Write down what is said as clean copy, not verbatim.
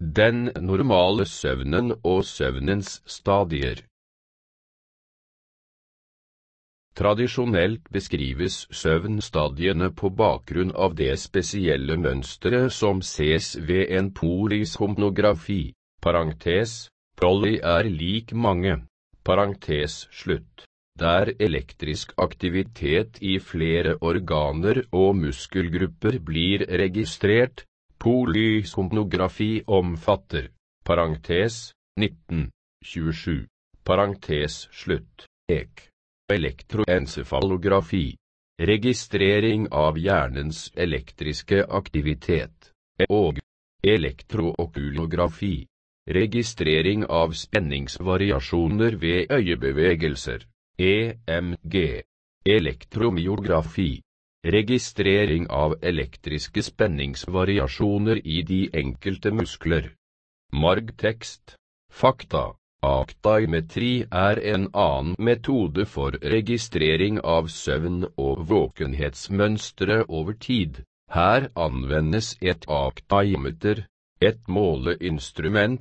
Den normale søvnen og søvnens stadier. Tradisjonelt beskrives søvnstadiene på bakgrunn av det spesielle mønsteret som ses ved en polysomnografi, parentes, poly er lik mange, parentes slutt, der elektrisk aktivitet i flere organer og muskelgrupper blir registrert. Polysomnografi omfatter, parentes, 1927, parentes slutt, elektroencefalografi, registrering av hjernens elektriske aktivitet, og elektrookulografi, registrering av spenningsvariasjoner ved øyebevegelser, EMG, elektromyografi, registrering av elektriske spenningsvariasjoner i de enkelte muskler. Margtekst, fakta. Aktimetri er en annen metode for registrering av søvn- og våkenhetsmønstre over tid. Her anvendes et aktimeter, et måleinstrument